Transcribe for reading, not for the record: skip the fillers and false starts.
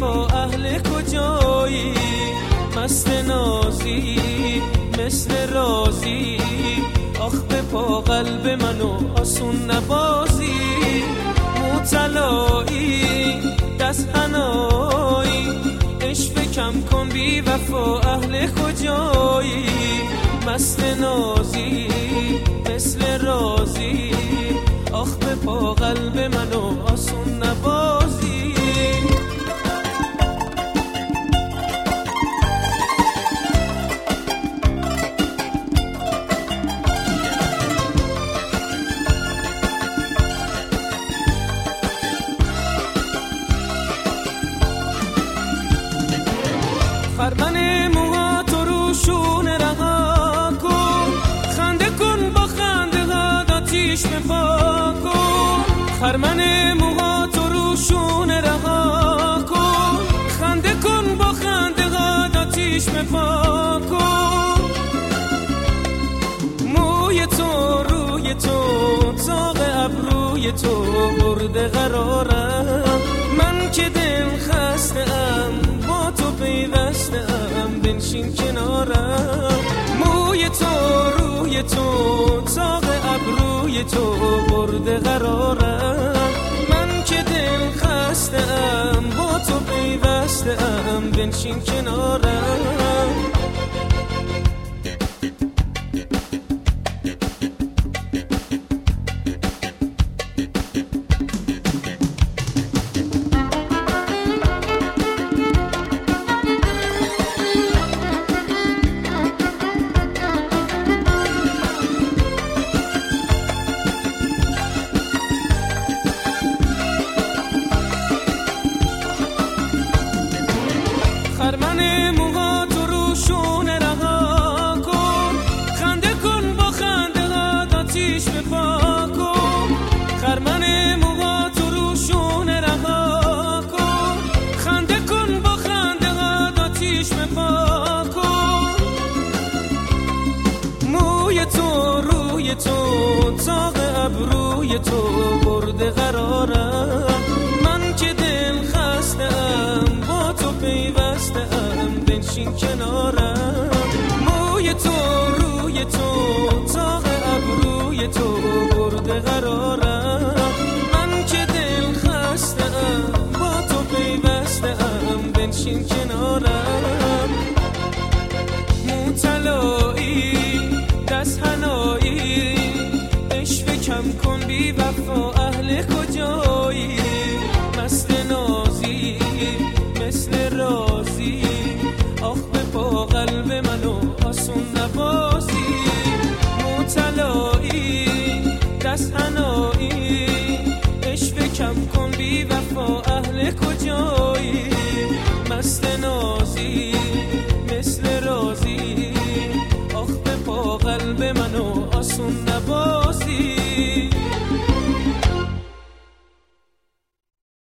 وفا اهل کجایی؟ مست نازی مثل رازی، آخ به پا قلب منو آسون نبازی. موطلایی دست حنایی، عشق کم کن بی وفا اهل کجایی؟ مست نازی مثل رازی، آخ به پا قلب منو آسون نبازی. خرمن موها تو رو شونه رها کن، خنده کن با خنده ها آتیش بپا کن. خرمن موها تو رو شونه رها کن، خنده کن با خنده ها آتیش بپا کن. موی تو روی تو طاق ابروی تو برده قرارم، من که دل خسته ام با تو پیوسته ام، بنشین کنارم. موی تو روی تو طاق ابروی تو برده قرارم، من که دل خسته ام با تو پیوسته ام، بنشین کنارم. خرمن موها تو رو شونه رها کن، خنده کن با خنده ها آتیش بپا کن. خرمن موها تو رو شونه رها کن، خنده کن با خنده ها آتیش بپا کن. موی تو روی تو طاق ابروی تو برده قرارم، من که دل خسته ام با تو پیوسته ام، بنشین کنارم. موی تو روی تو طاق ابروی تو برده قرارم، من که دل خسته ام با تو پیوسته ام، بنشین کنارم. موطلایی دست حنایی، عشق کم کن بی وفا اهل کجایی؟ مست نازی مثل رازی، آخ به پا قلب منو آسون نبازی. موطلایی دست حنایی، عشق کم کن بی وفا اهل کجایی؟ مست نازی مثل رازی، آخ به پا قلب منو آسون نبازی.